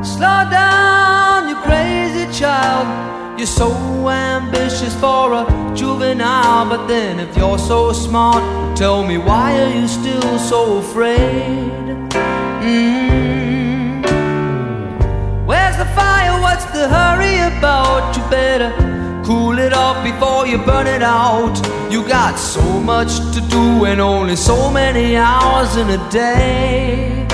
Slow down, you crazy child. You're so ambitious for a juvenile. But then if you're so smart, tell me, why are you still so afraid? Where's the fire? What's the hurry about? You better cool it off before you burn it out. You got so much to do and only so many hours in a day.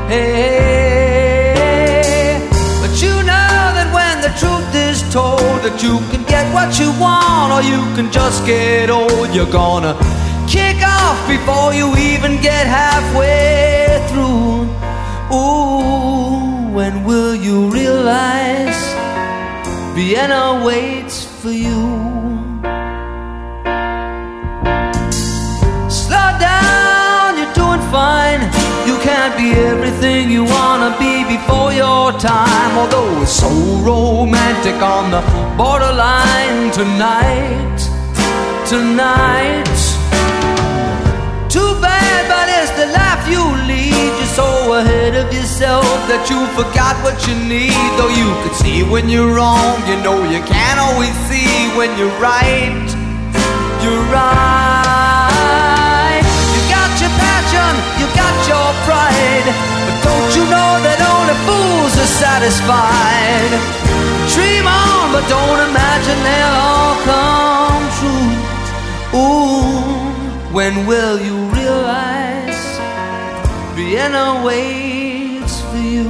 Hey, but you know that when the truth is told, that you can get what you want or you can just get old. You're gonna kick off before you even get halfway through. Ooh, when will you realize Vienna waits for you? Slow down, you're doing fine. You can't be everything you wanna be before your time. Although it's so romantic on the borderline tonight. Too bad, but it's the life you lead. You're so ahead of yourself that you forgot what you need. Though you could see when you're wrong, you know you can't always see when you're right. You're right. You got your passion, you got your pride, but don't you know that only fools are satisfied? Dream on, but don't imagine they'll all come true. Ooh, when will you realize Vienna waits for you?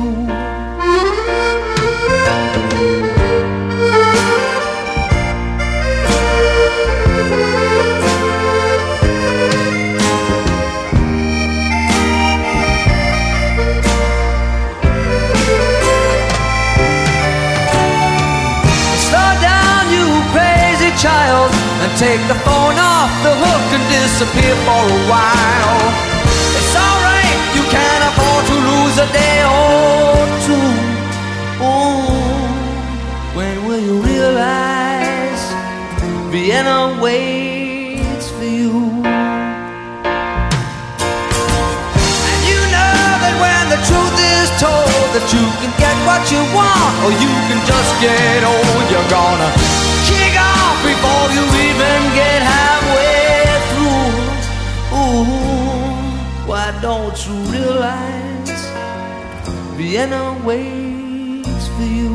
Slow down, you crazy child, and take the phone off the hook and disappear for a while. It's alright, you can't afford to lose a day or two. Ooh, when will you realize Vienna waits for you? And you know that when the truth is told, that you can get what you want or you can just get old. You're gonna kick off before you even get halfway through. Ooh, why don't you realize Vienna waits for you?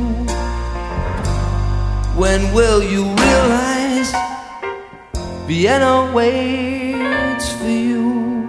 When will you realize Vienna waits for you?